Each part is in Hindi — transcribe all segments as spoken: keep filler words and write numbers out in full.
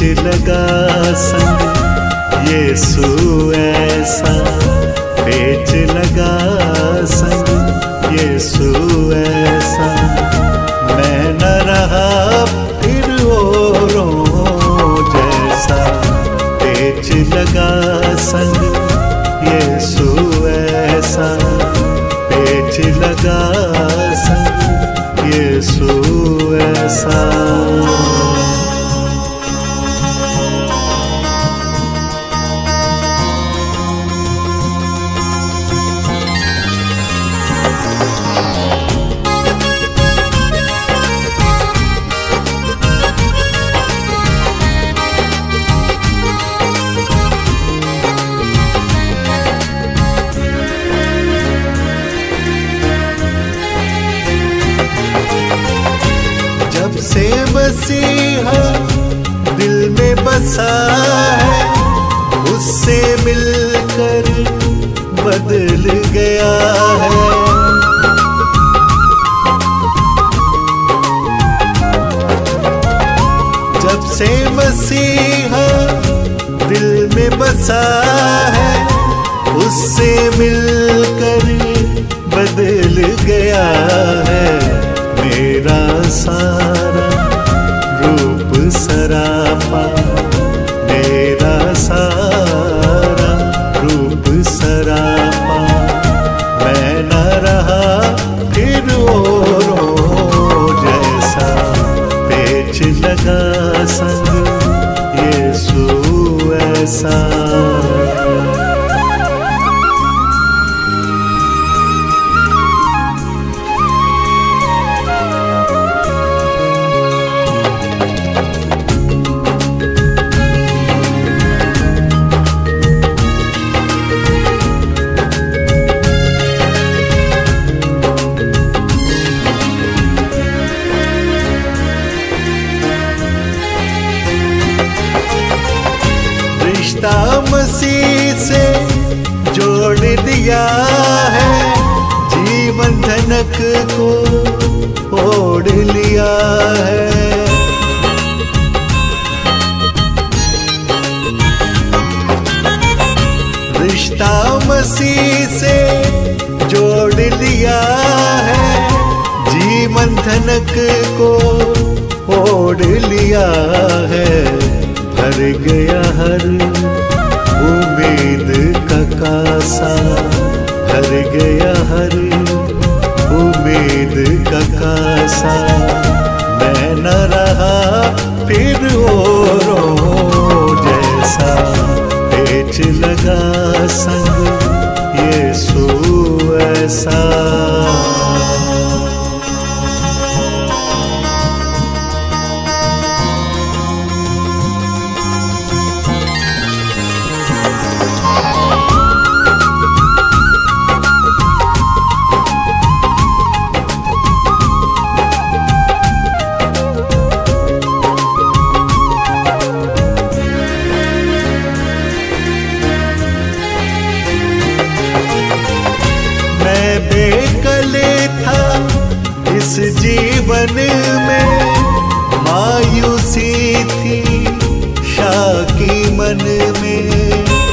लगा संग यीशु ऐसा, पेच लगा संग यीशु ऐसा। मैं न रहा फिर औरों जैसा, पेच लगा संग यीशु ऐसा, पेच लगा संग यीशु ऐसा। जब से मसीहा दिल में बसा है, उससे मिलकर बदल गया है। जब से मसीहा दिल में बसा है, उससे मिलकर बदल गया है। मेरा सारा रूप सरापा, मेरा सारा रूप सरापा। मैं न रहा फिर औरों जैसा, पेच लगा संग यीशु ऐसा। मसीह से जोड़ दिया है, जीवन धनक को ओढ़ लिया है। रिश्ता मसीह से जोड़ लिया है, जीवन धनक को ओढ़ लिया है। भर गया हर उम्मीद का कासा, भर गया हर उम्मीद का कासा। मैं न रहा फिर औरों जैसा, पेच लगा संग यीशु ऐसा। बेकले था इस जीवन में, मायूसी थी शाकी मन में।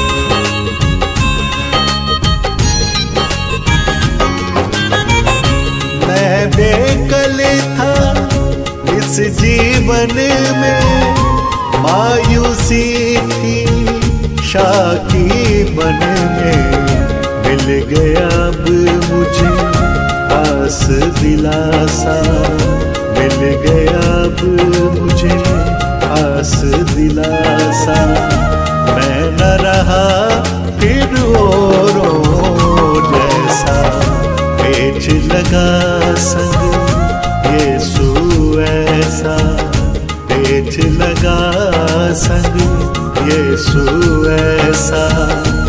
मैं बेकले था इस जीवन में, मायूसी थी शाकी मन में। मिल गया अब मुझे पास दिलासा, मिल गया अब मुझे पास दिलासा। मैं न रहा फिर औरों जैसा, पेच लगा संग यीशु ऐसा, पेच लगा संग यीशु ऐसा।